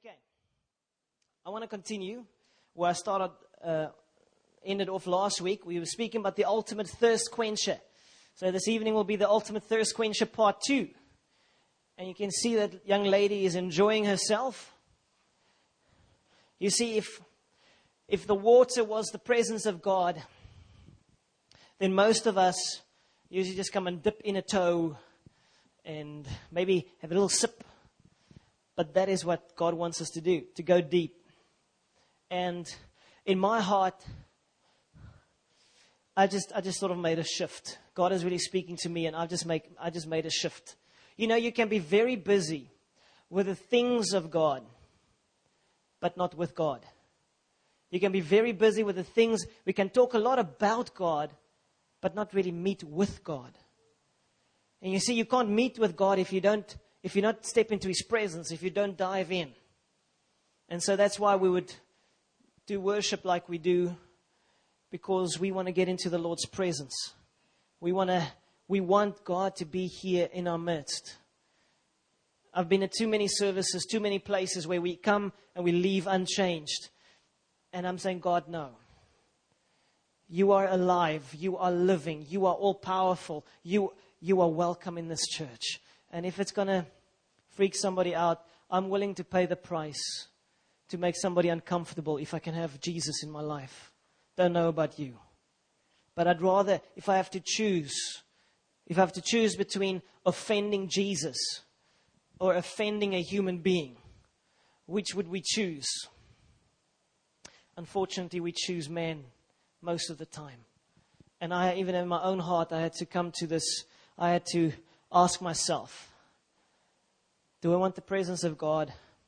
Okay, I want to continue where I ended off last week. We were speaking about the ultimate thirst quencher. So this evening will be the ultimate thirst quencher part 2. And you can see that young lady is enjoying herself. You see, if the water was the presence of God, then most of us usually just come and dip in a toe and maybe have a little sip. But that is what God wants us to do, to go deep. And in my heart, I just sort of made a shift. God is really speaking to me, and I just made a shift. You know, you can be very busy with the things of God, but not with God. You can be very busy with the things. We can talk a lot about God, but not really meet with God. And you see, you can't meet with God if you not step into His presence, if you don't dive in. And so that's why we would do worship like we do, because we want to get into the Lord's presence. We want God to be here in our midst. I've been at too many services, too many places where we come and we leave unchanged. And I'm saying, God, no. You are alive. You are living. You are all powerful. You are welcome in this church. And if it's going to freak somebody out, I'm willing to pay the price to make somebody uncomfortable if I can have Jesus in my life. Don't know about you. But I'd rather, if I have to choose between offending Jesus or offending a human being, which would we choose? Unfortunately, we choose man most of the time. And I, even in my own heart, I had to come to this. I had to ask myself, do I want the presence of God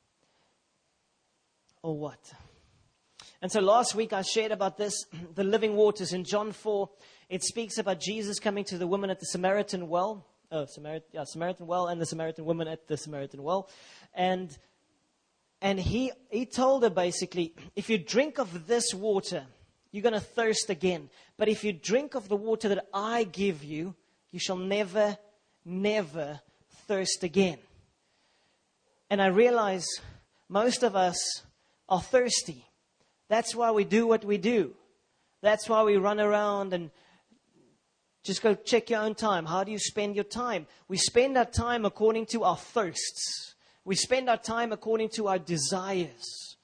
or what? And so last week I shared about this, the living waters. In John 4, it speaks about Jesus coming to the woman at the Samaritan well. Samaritan well and the Samaritan woman at the Samaritan well. And he told her basically, if you drink of this water, you're going to thirst again. But if you drink of the water that I give you, you shall never, never thirst again. And I realize most of us are thirsty. That's why we do what we do. That's why we run around and just go check your own time. How do you spend your time? We spend our time according to our thirsts. We spend our time according to our desires.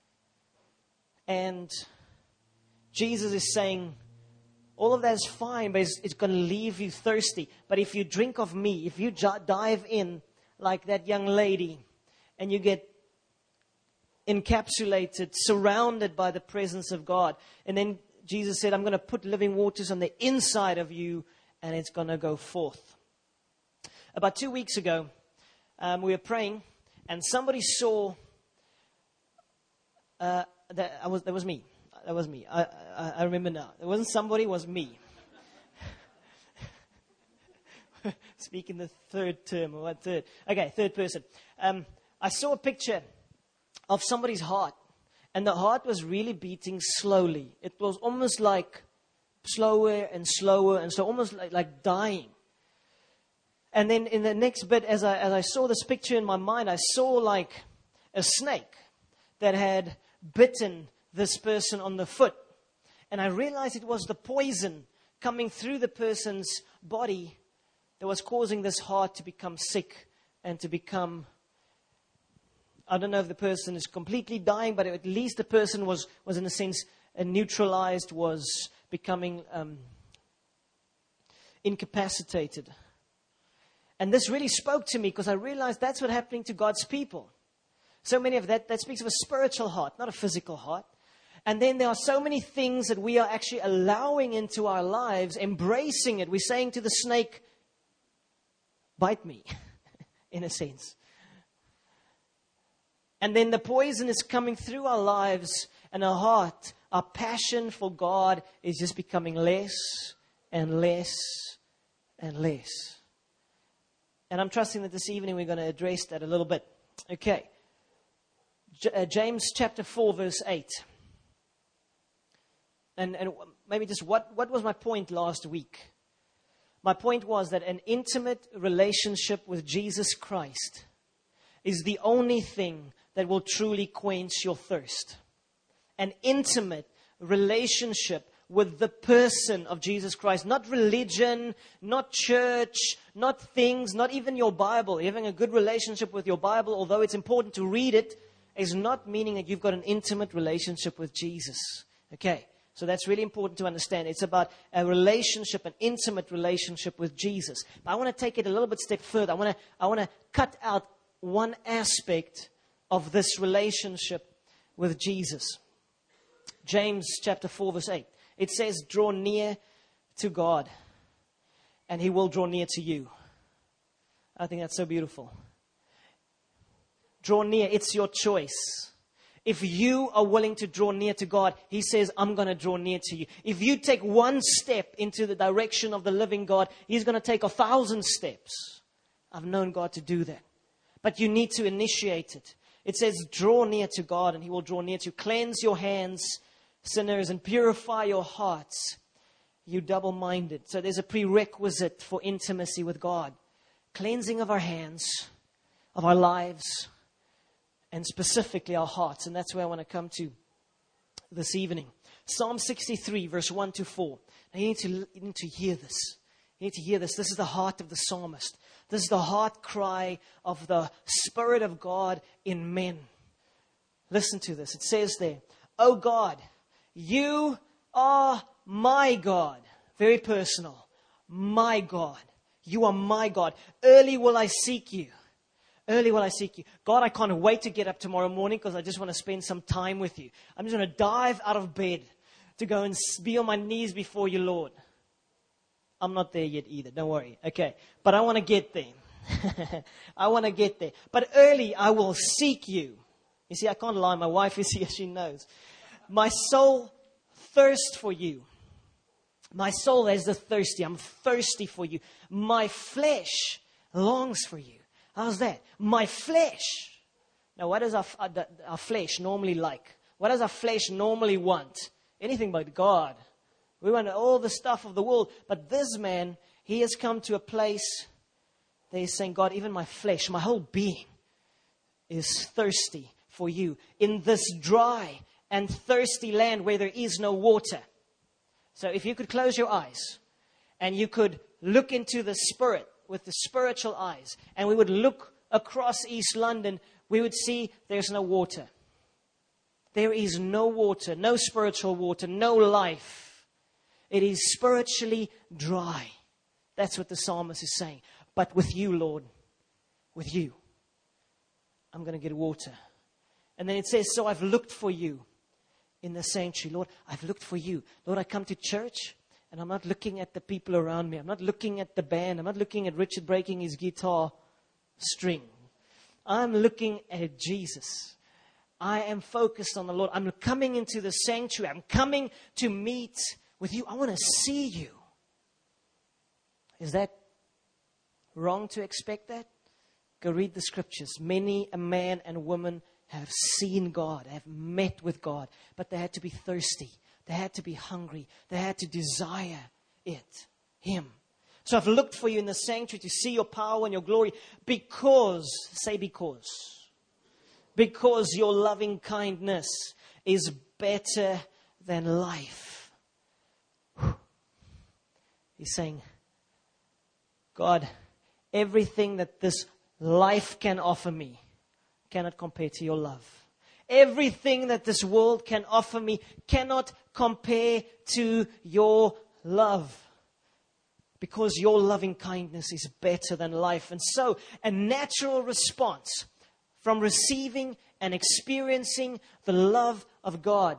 And Jesus is saying, all of that is fine, but it's going to leave you thirsty. But if you drink of me, if you dive in like that young lady, and you get encapsulated, surrounded by the presence of God. And then Jesus said, I'm going to put living waters on the inside of you, and it's going to go forth. About 2 weeks ago, we were praying, and somebody saw, that was me. That was me. I remember now. It wasn't somebody, it was me. Speaking the third term, or what third? Okay, third person. I saw a picture of somebody's heart, and the heart was really beating slowly. It was almost like slower and slower, and so almost like dying. And then in the next bit, as I saw this picture in my mind, I saw like a snake that had bitten this person on the foot. And I realized it was the poison coming through the person's body that was causing this heart to become sick and to become, I don't know if the person is completely dying, but at least the person was in a sense neutralized, was becoming incapacitated. And this really spoke to me because I realized that's what's happening to God's people. So many of that speaks of a spiritual heart, not a physical heart. And then there are so many things that we are actually allowing into our lives, embracing it. We're saying to the snake, bite me, in a sense. And then the poison is coming through our lives and our heart. Our passion for God is just becoming less and less and less. And I'm trusting that this evening we're going to address that a little bit. Okay. James chapter 4 verse 8. And maybe just what was my point last week? My point was that an intimate relationship with Jesus Christ is the only thing that will truly quench your thirst. An intimate relationship with the person of Jesus Christ. Not religion, not church, not things, not even your Bible. Having a good relationship with your Bible, although it's important to read it, is not meaning that you've got an intimate relationship with Jesus. Okay, so that's really important to understand. It's about a relationship, an intimate relationship with Jesus. But I want to take it a little bit step further. I want to cut out one aspect of this relationship with Jesus. James chapter 4 verse 8. It says, draw near to God, and He will draw near to you. I think that's so beautiful. Draw near. It's your choice. If you are willing to draw near to God, He says, I'm going to draw near to you. If you take one step into the direction of the living God, He's going to take 1,000 steps. I've known God to do that. But you need to initiate it. It says, draw near to God, and He will draw near to you. Cleanse your hands, sinners, and purify your hearts, you double-minded. So there's a prerequisite for intimacy with God. Cleansing of our hands, of our lives, and specifically our hearts. And that's where I want to come to this evening. Psalm 63, verse 1 to 4. Now you need to hear this. You need to hear this. This is the heart of the psalmist. This is the heart cry of the Spirit of God in men. Listen to this. It says there, "O God, you are my God." Very personal. My God. You are my God. Early will I seek you. Early will I seek you. God, I can't wait to get up tomorrow morning because I just want to spend some time with you. I'm just going to dive out of bed to go and be on my knees before you, Lord. I'm not there yet either. Don't worry. Okay. But I want to get there. I want to get there. But early I will seek you. You see, I can't lie. My wife is here. She knows. My soul thirsts for you. My soul is the thirsty. I'm thirsty for you. My flesh longs for you. How's that? My flesh. Now, what does our flesh normally like? What does our flesh normally want? Anything but God. We want all the stuff of the world. But this man, he has come to a place that he's saying, God, even my flesh, my whole being is thirsty for you. In this dry and thirsty land where there is no water. So if you could close your eyes and you could look into the Spirit with the spiritual eyes, and we would look across East London, we would see there's no water. There is no water, no spiritual water, no life. It is spiritually dry. That's what the psalmist is saying. But with you, Lord, with you, I'm going to get water. And then it says, so I've looked for you in the sanctuary. Lord, I've looked for you. Lord, I come to church, and I'm not looking at the people around me. I'm not looking at the band. I'm not looking at Richard breaking his guitar string. I'm looking at Jesus. I am focused on the Lord. I'm coming into the sanctuary. I'm coming to meet with you. I want to see you. Is that wrong to expect that? Go read the scriptures. Many a man and woman have seen God, have met with God, but they had to be thirsty. They had to be hungry. They had to desire it, Him. So I've looked for you in the sanctuary to see your power and your glory because, say because your loving kindness is better than life. He's saying, God, everything that this life can offer me cannot compare to your love. Everything that this world can offer me cannot compare to your love. Because your loving kindness is better than life. And so, a natural response from receiving and experiencing the love of God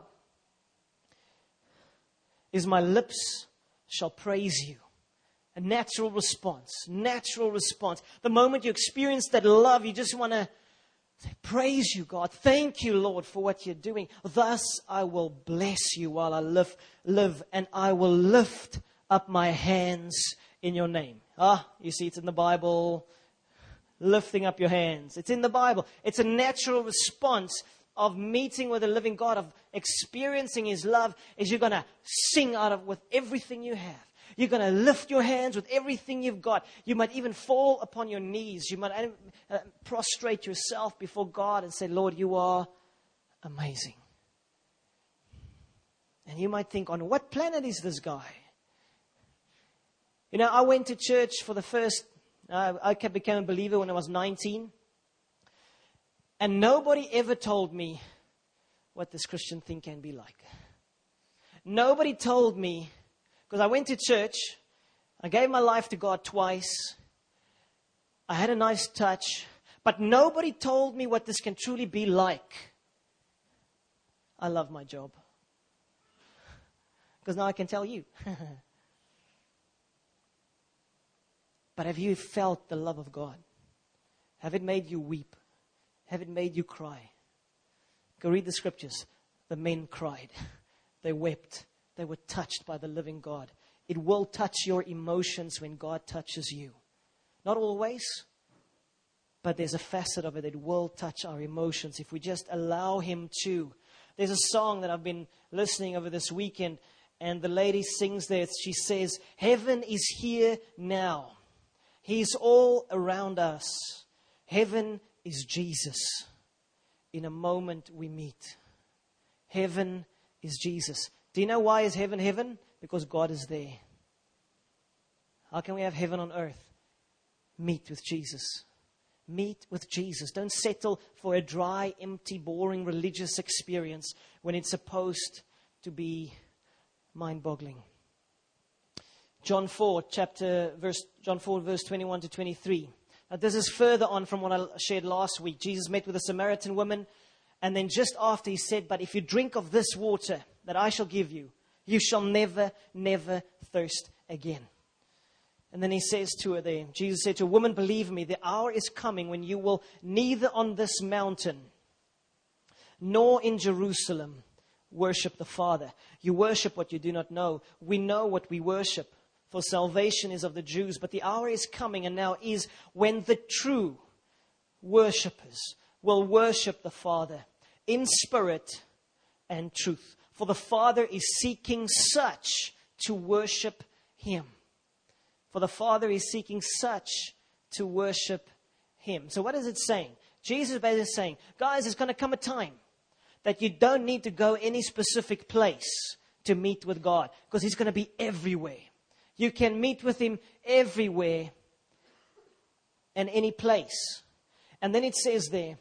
is my lips shall praise you. A natural response. Natural response. The moment you experience that love, you just want to say, praise you, God. Thank you, Lord, for what you're doing. Thus I will bless you while I live, and I will lift up my hands in your name. You see, it's in the Bible. Lifting up your hands. It's in the Bible. It's a natural response of meeting with the living God, of experiencing His love, is you're going to sing out of with everything you have. You're going to lift your hands with everything you've got. You might even fall upon your knees. You might prostrate yourself before God and say, Lord, you are amazing. And you might think, on what planet is this guy? You know, I went to church for the first, I became a believer when I was 19. And nobody ever told me what this Christian thing can be like. Nobody told me, because I went to church, I gave my life to God twice, I had a nice touch, but nobody told me what this can truly be like. I love my job. Because now I can tell you. But have you felt the love of God? Have it made you weep? Have it made you cry? Go read the scriptures. The men cried. They wept. They were touched by the living God. It will touch your emotions when God touches you. Not always, but there's a facet of it that will touch our emotions if we just allow Him to. There's a song that I've been listening over this weekend, and the lady sings there. She says, heaven is here now. He's all around us. Heaven is Jesus. In a moment we meet. Heaven is Jesus. Do you know why is heaven heaven? Because God is there. How can we have heaven on earth? Meet with Jesus. Meet with Jesus. Don't settle for a dry, empty, boring religious experience when it's supposed to be mind-boggling. John 4, verse 21 to 23. Now, this is further on from what I shared last week. Jesus met with a Samaritan woman, and then just after He said, but if you drink of this water that I shall give you, you shall never, never thirst again. And then He says to her there, Jesus said to her, woman, believe me, the hour is coming when you will neither on this mountain nor in Jerusalem worship the Father. You worship what you do not know. We know what we worship. For salvation is of the Jews, but the hour is coming and now is when the true worshippers will worship the Father in spirit and truth. For the Father is seeking such to worship Him. For the Father is seeking such to worship Him. So what is it saying? Jesus is basically saying, guys, there's going to come a time that you don't need to go any specific place to meet with God, because He's going to be everywhere. You can meet with Him everywhere and any place. And then it says there,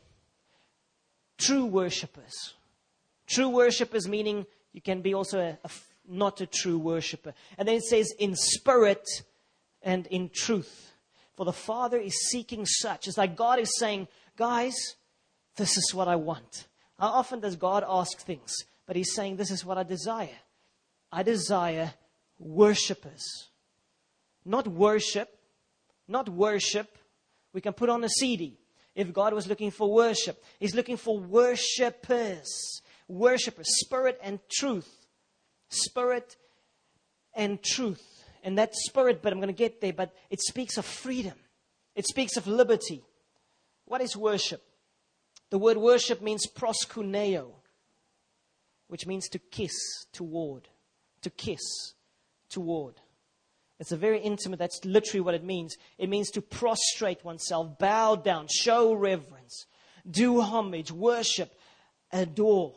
true worshippers. True worshippers meaning you can be also not a true worshipper. And then it says in spirit and in truth. For the Father is seeking such. It's like God is saying, guys, this is what I want. How often does God ask things? But He's saying, this is what I desire. I desire worshippers. Not worship. Not worship. We can put on a CD. If God was looking for worship, He's looking for worshippers. Worshippers. Spirit and truth. Spirit and truth. And that spirit, but I'm going to get there, but it speaks of freedom. It speaks of liberty. What is worship? The word worship means proskuneo, which means to kiss toward. To kiss toward. It's a very intimate, that's literally what it means. It means to prostrate oneself, bow down, show reverence, do homage, worship, adore.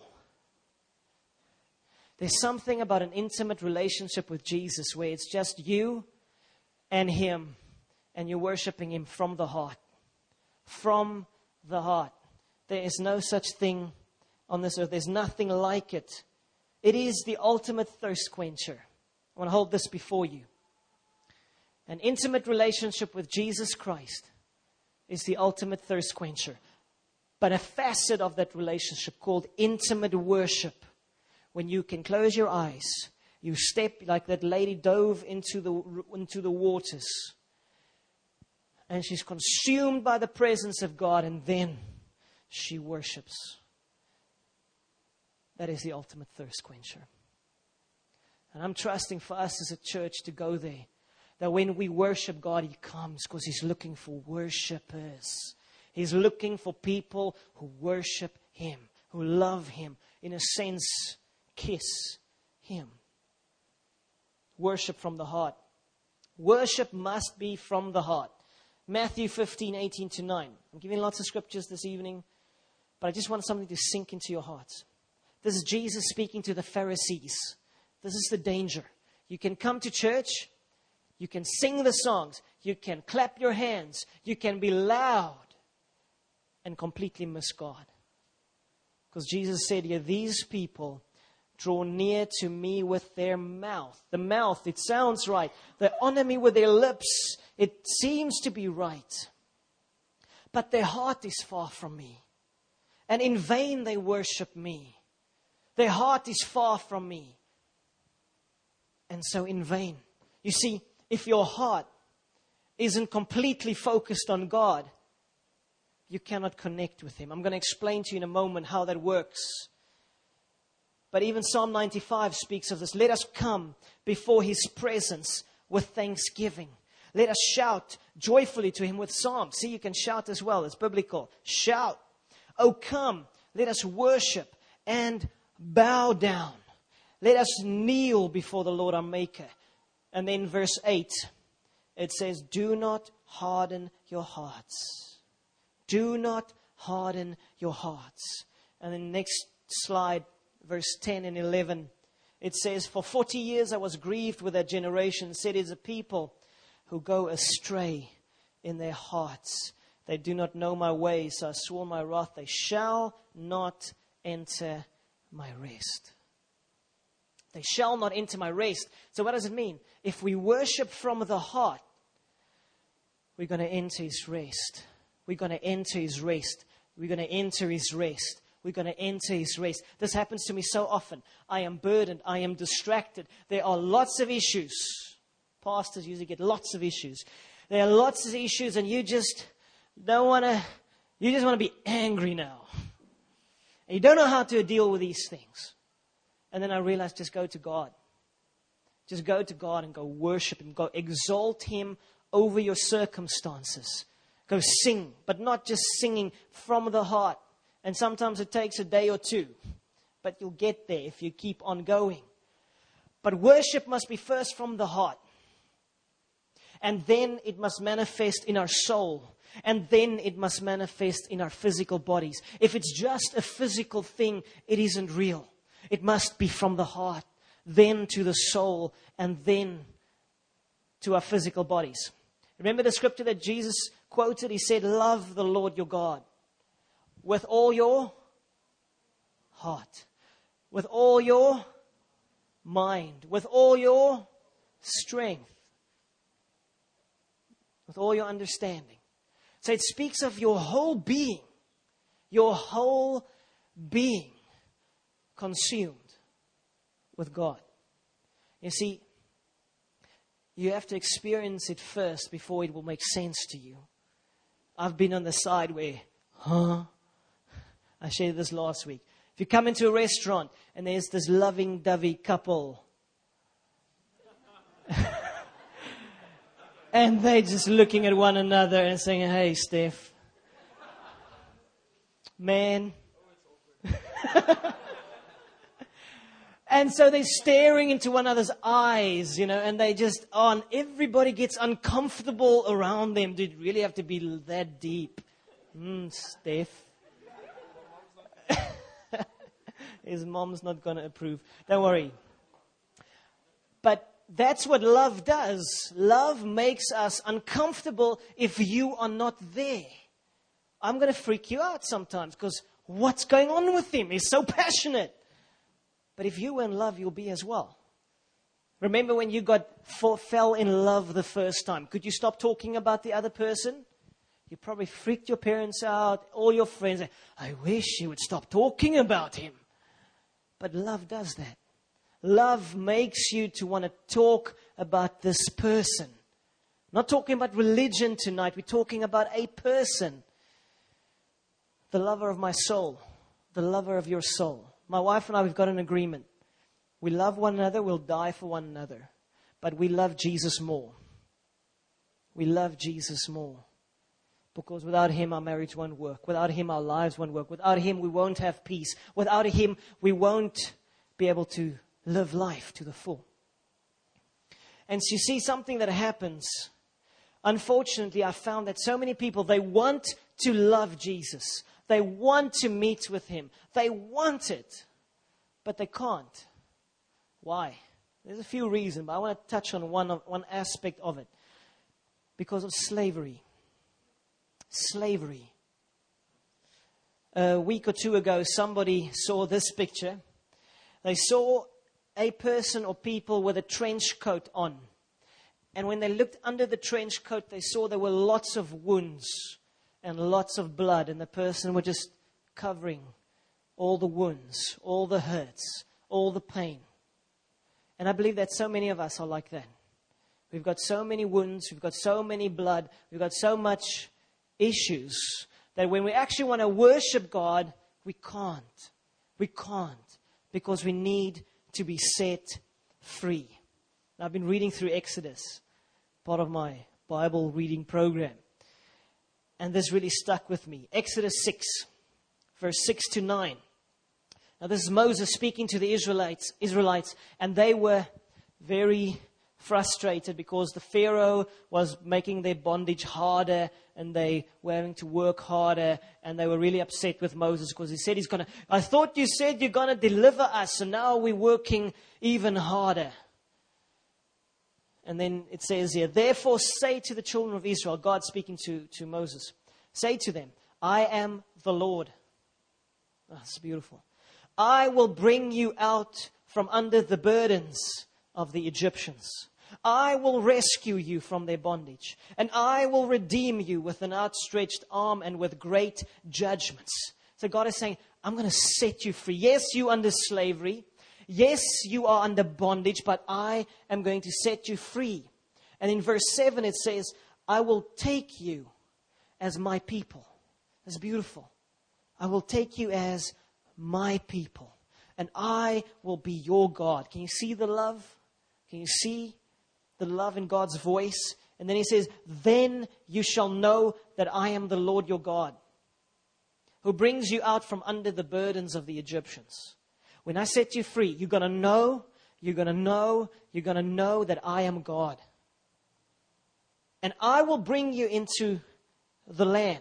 There's something about an intimate relationship with Jesus where it's just you and Him, and you're worshiping Him from the heart. From the heart. There is no such thing on this earth. There's nothing like it. It is the ultimate thirst quencher. I want to hold this before you. An intimate relationship with Jesus Christ is the ultimate thirst quencher. But a facet of that relationship called intimate worship, when you can close your eyes, you step like that lady dove into the waters, and she's consumed by the presence of God, and then she worships. That is the ultimate thirst quencher. And I'm trusting for us as a church to go there. That when we worship God, He comes because He's looking for worshipers. He's looking for people who worship Him, who love Him, in a sense, kiss Him. Worship from the heart. Worship must be from the heart. Matthew 15:18-9. I'm giving lots of scriptures this evening, but I just want something to sink into your hearts. This is Jesus speaking to the Pharisees. This is the danger. You can come to church, you can sing the songs, you can clap your hands, you can be loud and completely miss God. Because Jesus said here, these people draw near to me with their mouth. The mouth, it sounds right. They honor me with their lips. It seems to be right. But their heart is far from me. And in vain they worship me. Their heart is far from me. And so in vain. You see, if your heart isn't completely focused on God, you cannot connect with Him. I'm going to explain to you in a moment how that works. But even Psalm 95 speaks of this. Let us come before His presence with thanksgiving. Let us shout joyfully to Him with psalms. See, you can shout as well. It's biblical. Shout. Oh, come. Let us worship and bow down. Let us kneel before the Lord our Maker. And then verse 8, it says, do not harden your hearts. Do not harden your hearts. And then next slide, verse 10 and 11, it says, for 40 years I was grieved with that generation. It said, it's a people who go astray in their hearts. They do not know my ways. So I swore my wrath, they shall not enter my rest. They shall not enter my rest. So what does it mean? If we worship from the heart, we're going to enter His rest. We're going to enter His rest. We're going to enter His rest. We're going to enter His rest. This happens to me so often. I am burdened. I am distracted. There are lots of issues. Pastors usually get lots of issues. There are lots of issues and you just don't want to, you just want to be angry now. And you don't know how to deal with these things. And then I realized, just go to God. Just go to God and go worship Him. Go exalt Him over your circumstances. Go sing, but not just singing from the heart. And sometimes it takes a day or two. But you'll get there if you keep on going. But worship must be first from the heart. And then it must manifest in our soul. And then it must manifest in our physical bodies. If it's just a physical thing, it isn't real. It must be from the heart, then to the soul, and then to our physical bodies. Remember the scripture that Jesus quoted? He said, love the Lord your God with all your heart, with all your mind, with all your strength, with all your understanding. So it speaks of your whole being consumed with God. You see, you have to experience it first before it will make sense to you. I've been on the side where, I shared this last week. If you come into a restaurant and there's this loving-dovey couple and they're just looking at one another and saying, hey, Steph, man. And so they're staring into one another's eyes, and they just everybody gets uncomfortable around them. Did it really have to be that deep? Steph. His mom's not going to approve. Don't worry. But that's what love does. Love makes us uncomfortable if you are not there. I'm going to freak you out sometimes because what's going on with him? He's so passionate. But if you were in love, you'll be as well. Remember when you fell in love the first time? Could you stop talking about the other person? You probably freaked your parents out, all your friends. I wish you would stop talking about him. But love does that. Love makes you to want to talk about this person. Not talking about religion tonight. We're talking about a person. The lover of my soul. The lover of your soul. My wife and I, we've got an agreement. We love one another. We'll die for one another. But we love Jesus more. We love Jesus more. Because without Him, our marriage won't work. Without Him, our lives won't work. Without Him, we won't have peace. Without Him, we won't be able to live life to the full. And so you see something that happens. Unfortunately, I found that so many people, they want to love Jesus. They want to meet with Him. They want it, but they can't. Why? There's a few reasons, but I want to touch on one aspect of it. Because of slavery. Slavery. A week or two ago, somebody saw this picture. They saw a person or people with a trench coat on. And when they looked under the trench coat, they saw there were lots of wounds and lots of blood. And the person was just covering all the wounds, all the hurts, all the pain. And I believe that so many of us are like that. We've got so many wounds, we've got so many blood, we've got so much issues that when we actually want to worship God, we can't. We can't because we need to be set free. Now, I've been reading through Exodus, part of my Bible reading program. And this really stuck with me. Exodus 6, verse 6 to 9. Now, this is Moses speaking to the Israelites, and they were very frustrated because the Pharaoh was making their bondage harder and they were having to work harder, and they were really upset with Moses because he said I thought you said you're going to deliver us, so now we're working even harder. And then it says here, therefore say to the children of Israel, God speaking to Moses, say to them, I am the Lord. Oh, that's beautiful. I will bring you out from under the burdens of the Egyptians. I will rescue you from their bondage, and I will redeem you with an outstretched arm and with great judgments. So God is saying, I'm going to set you free. Yes, you're under slavery. Yes, you are under bondage, but I am going to set you free. And in verse 7 it says, I will take you as my people. That's beautiful. I will take you as my people, and I will be your God. Can you see the love? Can you see the love in God's voice? And then he says, then you shall know that I am the Lord your God, who brings you out from under the burdens of the Egyptians. When I set you free, you're going to know that I am God. And I will bring you into the land.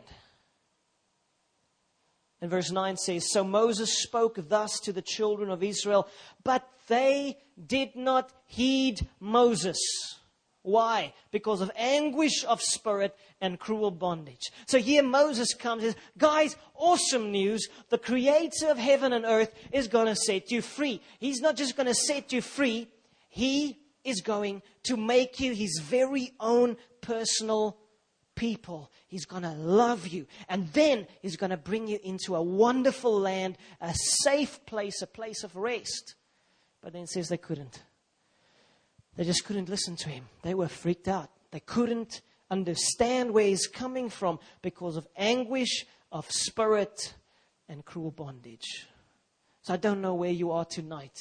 And verse 9 says, so Moses spoke thus to the children of Israel, but they did not heed Moses. Why? Because of anguish of spirit and cruel bondage. So here Moses comes and says, guys, awesome news. The creator of heaven and earth is going to set you free. He's not just going to set you free. He is going to make you his very own personal people. He's going to love you. And then he's going to bring you into a wonderful land, a safe place, a place of rest. But then it says they couldn't. They just couldn't listen to him. They were freaked out. They couldn't understand where he's coming from because of anguish of spirit and cruel bondage. So I don't know where you are tonight.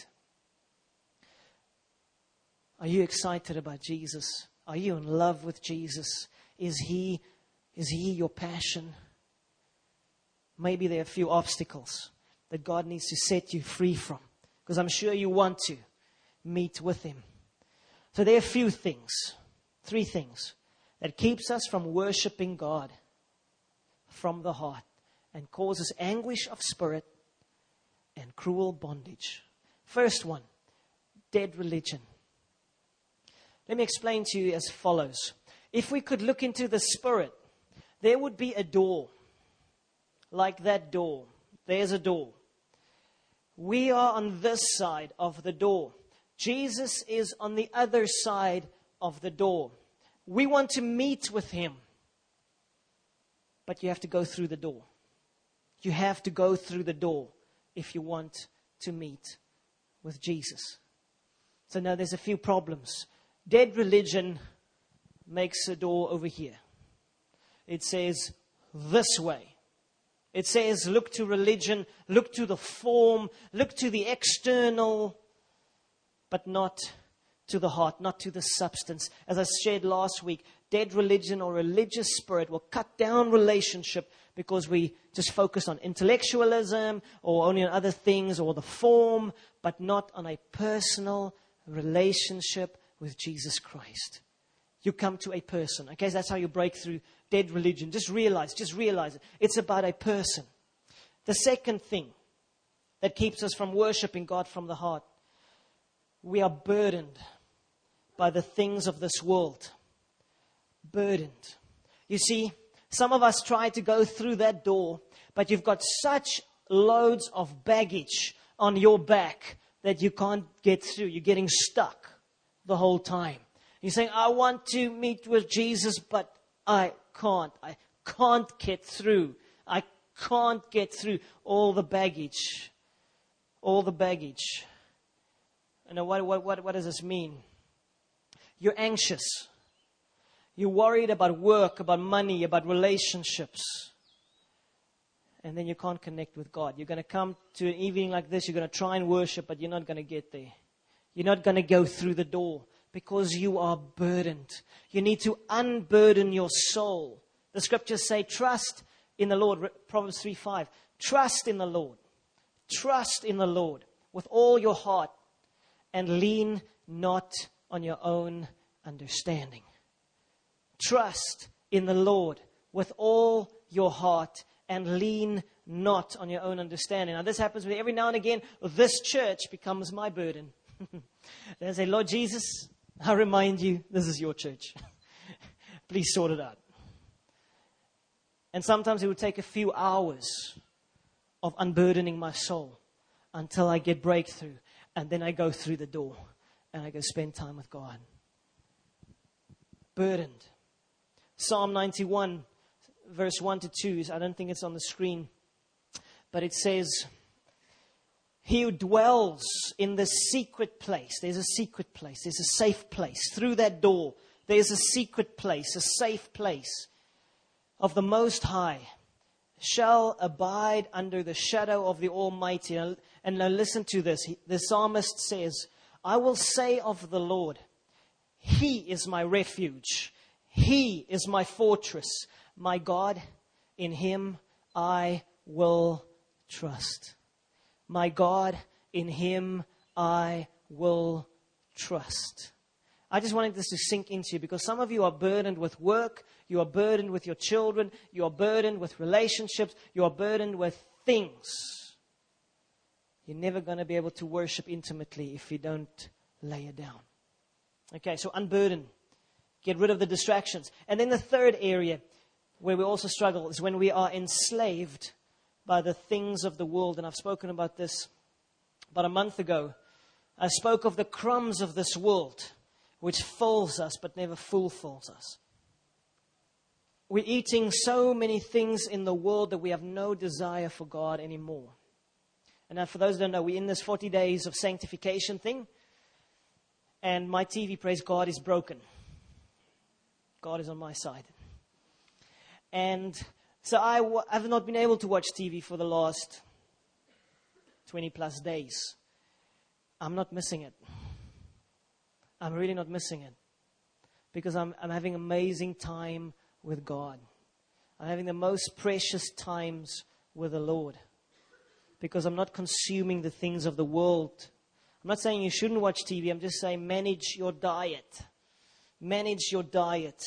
Are you excited about Jesus? Are you in love with Jesus? Is he your passion? Maybe there are a few obstacles that God needs to set you free from, because I'm sure you want to meet with him. So there are a few things, 3 things, that keeps us from worshiping God from the heart and causes anguish of spirit and cruel bondage. First one, dead religion. Let me explain to you as follows. If we could look into the spirit, there would be a door, like that door. There's a door. We are on this side of the door. Jesus is on the other side of the door. We want to meet with him, but you have to go through the door. You have to go through the door if you want to meet with Jesus. So now there's a few problems. Dead religion makes a door over here. It says this way. It says look to religion, look to the form, look to the external, but not to the heart, not to the substance. As I shared last week, dead religion or religious spirit will cut down relationship because we just focus on intellectualism or only on other things or the form, but not on a personal relationship with Jesus Christ. You come to a person. Okay, that's how you break through dead religion. Just realize it. It's about a person. The second thing that keeps us from worshiping God from the heart, we are burdened by the things of this world. Burdened. You see, some of us try to go through that door, but you've got such loads of baggage on your back that you can't get through. You're getting stuck the whole time. You're saying, I want to meet with Jesus, but I can't. I can't get through. I can't get through all the baggage. All the baggage. And what does this mean? You're anxious. You're worried about work, about money, about relationships. And then you can't connect with God. You're going to come to an evening like this. You're going to try and worship, but you're not going to get there. You're not going to go through the door because you are burdened. You need to unburden your soul. The scriptures say, trust in the Lord. Proverbs 3:5. Trust in the Lord. Trust in the Lord with all your heart and lean not on your own understanding. Trust in the Lord with all your heart and lean not on your own understanding. Now this happens with every now and again. This church becomes my burden. They say, Lord Jesus, I remind you, this is your church. Please sort it out. And sometimes it would take a few hours of unburdening my soul until I get breakthrough. And then I go through the door and I go spend time with God. Burdened. Psalm 91, verse 1 to 2. I don't think it's on the screen. But it says, he who dwells in the secret place. There's a secret place. There's a safe place. Through that door, there's a secret place, a safe place of the Most High, shall abide under the shadow of the Almighty. And now listen to this. The psalmist says, I will say of the Lord, He is my refuge. He is my fortress. My God, in Him I will trust. My God, in Him I will trust. I just wanted this to sink into you because some of you are burdened with work. You are burdened with your children. You are burdened with relationships. You are burdened with things. You're never going to be able to worship intimately if you don't lay it down. Okay, so unburden. Get rid of the distractions. And then the third area where we also struggle is when we are enslaved by the things of the world. And I've spoken about this about a month ago. I spoke of the crumbs of this world, which fills us but never fulfills us. We're eating so many things in the world that we have no desire for God anymore. And now for those who don't know, we're in this 40 days of sanctification thing. And my TV, praise God, is broken. God is on my side. And so I've not been able to watch TV for the last 20 plus days. I'm not missing it. I'm really not missing it. Because I'm having amazing time with God. I'm having the most precious times with the Lord. Because I'm not consuming the things of the world. I'm not saying you shouldn't watch TV. I'm just saying manage your diet. Manage your diet.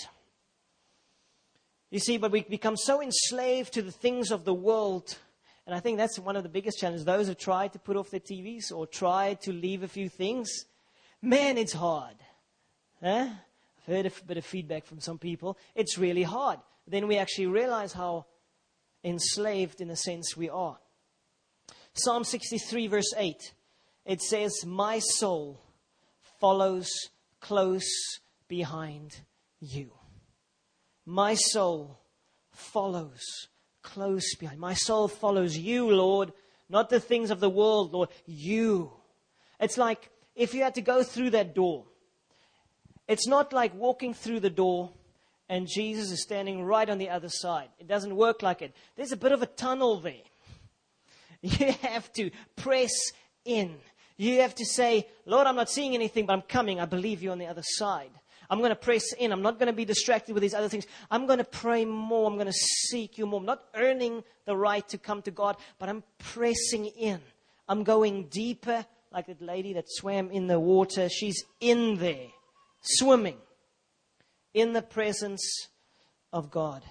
You see, but we become so enslaved to the things of the world. And I think that's one of the biggest challenges. Those who try to put off their TVs or try to leave a few things. Man, it's hard. I've heard a bit of feedback from some people. It's really hard. Then we actually realize how enslaved, in a sense, we are. Psalm 63, verse 8. It says, my soul follows close behind you. My soul follows close behind. My soul follows you, Lord. Not the things of the world, Lord. You. It's like if you had to go through that door. It's not like walking through the door and Jesus is standing right on the other side. It doesn't work like it. There's a bit of a tunnel there. You have to press in. You have to say, Lord, I'm not seeing anything, but I'm coming. I believe you on the other side. I'm going to press in. I'm not going to be distracted with these other things. I'm going to pray more. I'm going to seek you more. I'm not earning the right to come to God, but I'm pressing in. I'm going deeper, like that lady that swam in the water. She's in there. swimming in the presence of God.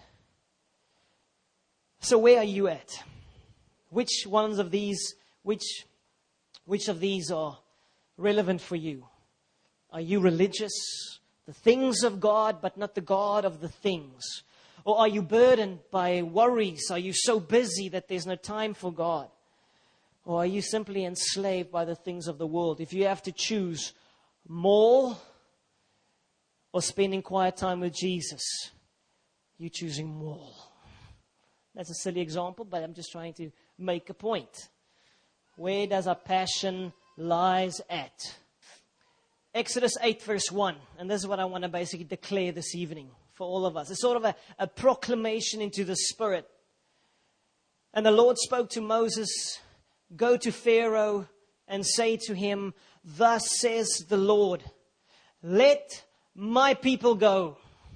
So where are you at? Which ones of these, which of these are relevant for you? Are you religious? The things of God, but not the God of the things? Or are you burdened by worries? Are you so busy that there's no time for God? Or are you simply enslaved by the things of the world? If you have to choose mall or spending quiet time with Jesus, you're choosing mall. That's a silly example, but I'm just trying to make a point. Where does our passion lies at? Exodus 8 verse 1. And this is what I want to basically declare this evening for all of us. It's sort of a proclamation into the Spirit. And the Lord spoke to Moses, "Go to Pharaoh and say to him, thus says the Lord, let my people go,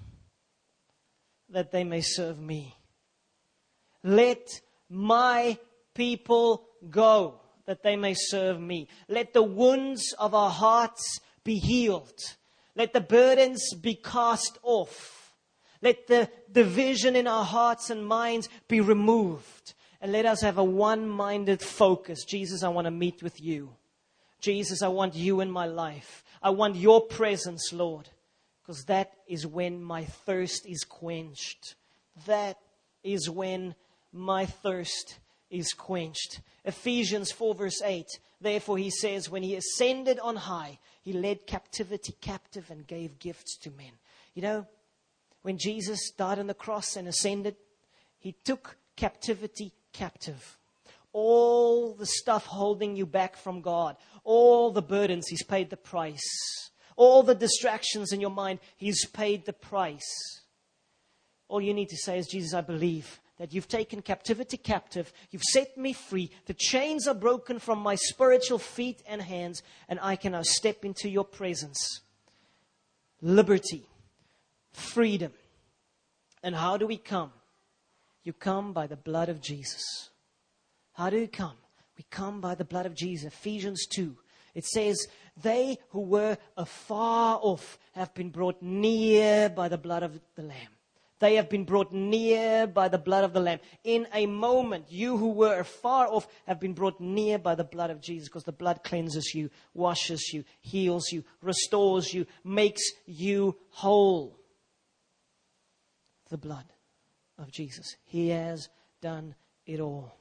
that they may serve me." Let my people go, that they may serve me. Let the wounds of our hearts be healed. Let the burdens be cast off. Let the division in our hearts and minds be removed. And let us have a one-minded focus. Jesus, I want to meet with you. Jesus, I want you in my life. I want your presence, Lord. Because that is when my thirst is quenched. That is when my thirst is quenched. Ephesians 4 verse 8. Therefore he says, when he ascended on high, he led captivity captive and gave gifts to men. You know, when Jesus died on the cross and ascended, he took captivity captive. All the stuff holding you back from God, all the burdens, he's paid the price. All the distractions in your mind, he's paid the price. All you need to say is, Jesus, I believe that you've taken captivity captive. You've set me free. The chains are broken from my spiritual feet and hands, and I can now step into your presence. Liberty, freedom. And how do we come? You come by the blood of Jesus. How do you come? We come by the blood of Jesus. Ephesians 2. It says, they who were afar off have been brought near by the blood of the Lamb. They have been brought near by the blood of the Lamb. In a moment, you who were afar off have been brought near by the blood of Jesus, because the blood cleanses you, washes you, heals you, restores you, makes you whole. The blood of Jesus. He has done it all.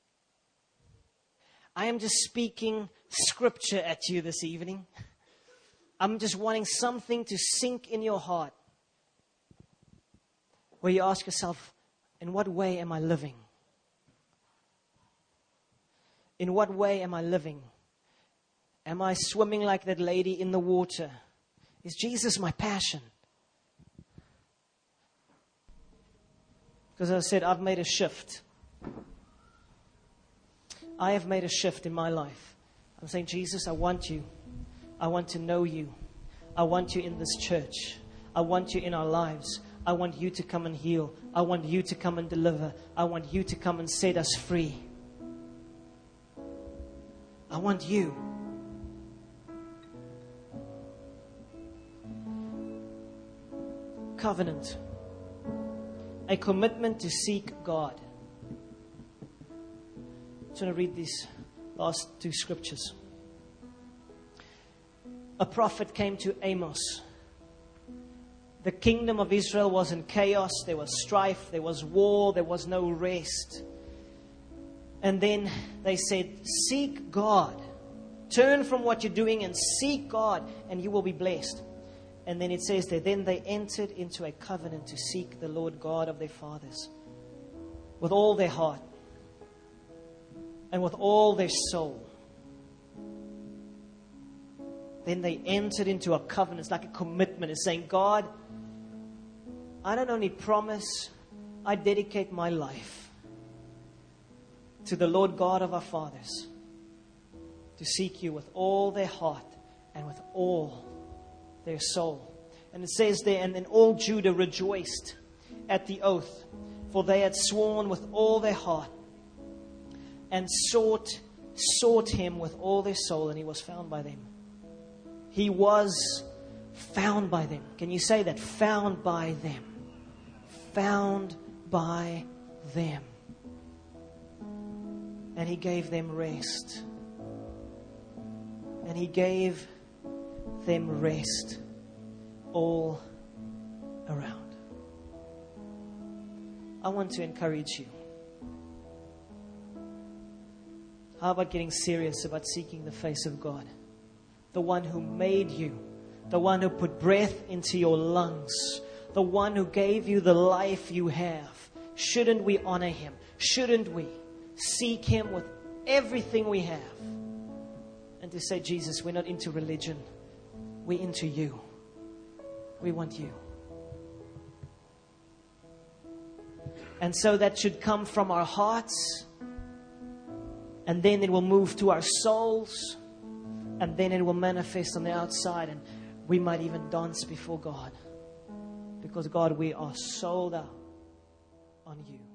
I am just speaking scripture at you this evening. I'm just wanting something to sink in your heart, where you ask yourself, in what way am I living? In what way am I living? Am I swimming like that lady in the water? Is Jesus my passion? Because as I said, I've made a shift. I have made a shift in my life. I'm saying, Jesus, I want you. I want to know you. I want you in this church. I want you in our lives. I want you to come and heal. I want you to come and deliver. I want you to come and set us free. I want you. Covenant. A commitment to seek God. I'm just going to read these last two scriptures. A prophet came to Amos. The kingdom of Israel was in chaos. There was strife. There was war. There was no rest. And then they said, seek God. Turn from what you're doing and seek God, and you will be blessed. And then it says that then they entered into a covenant to seek the Lord God of their fathers with all their heart and with all their soul. Then they entered into a covenant. It's like a commitment. It's saying, God, I don't only promise, I dedicate my life to the Lord God of our fathers to seek you with all their heart and with all their soul. And it says there, and then all Judah rejoiced at the oath, for they had sworn with all their heart and sought him with all their soul, and he was found by them. He was found by them. Can you say that? Found by them. Found by them. And He gave them rest. And He gave them rest all around. I want to encourage you. How about getting serious about seeking the face of God? The one who made you, the one who put breath into your lungs, the one who gave you the life you have. Shouldn't we honor Him? Shouldn't we seek Him with everything we have? And to say, Jesus, we're not into religion. We're into You. We want You. And so that should come from our hearts. And then it will move to our souls. And then it will manifest on the outside. And we might even dance before God. Because God, we are sold out on You.